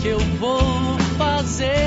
que eu vou fazer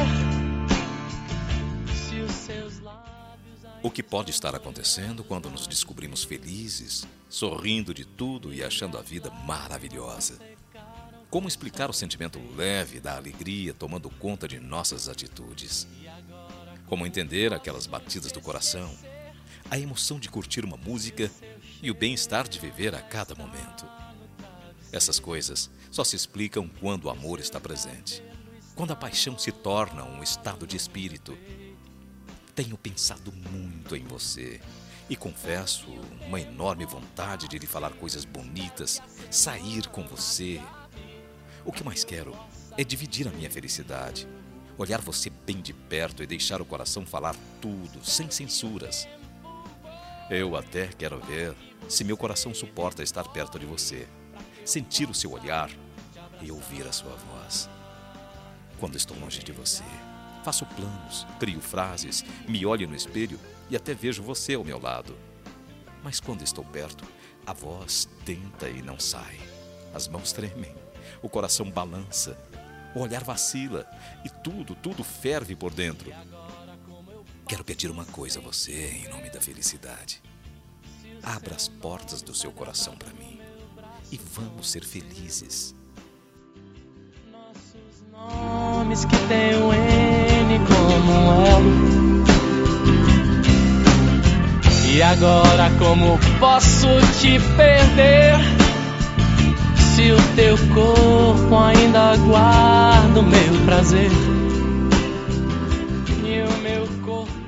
se os seus lábios... O que pode estar acontecendo quando nos descobrimos felizes, sorrindo de tudo e achando a vida maravilhosa? Como explicar o sentimento leve da alegria tomando conta de nossas atitudes? Como entender aquelas batidas do coração, a emoção de curtir uma música e o bem-estar de viver a cada momento? Essas coisas só se explicam quando o amor está presente, quando a paixão se torna um estado de espírito. Tenho pensado muito em você e confesso uma enorme vontade de lhe falar coisas bonitas, sair com você. O que mais quero é dividir a minha felicidade, olhar você bem de perto e deixar o coração falar tudo, sem censuras. Eu até quero ver se meu coração suporta estar perto de você, sentir o seu olhar e ouvir a sua voz. Quando estou longe de você, faço planos, crio frases, me olho no espelho e até vejo você ao meu lado. Mas quando estou perto, a voz tenta e não sai. As mãos tremem, o coração balança, o olhar vacila e tudo ferve por dentro. Quero pedir uma coisa a você em nome da felicidade. Abra as portas do seu coração para mim e vamos ser felizes. Nossos nomes que tem o N como um elo. E agora como posso te perder se o teu corpo ainda guarda o meu prazer e o meu corpo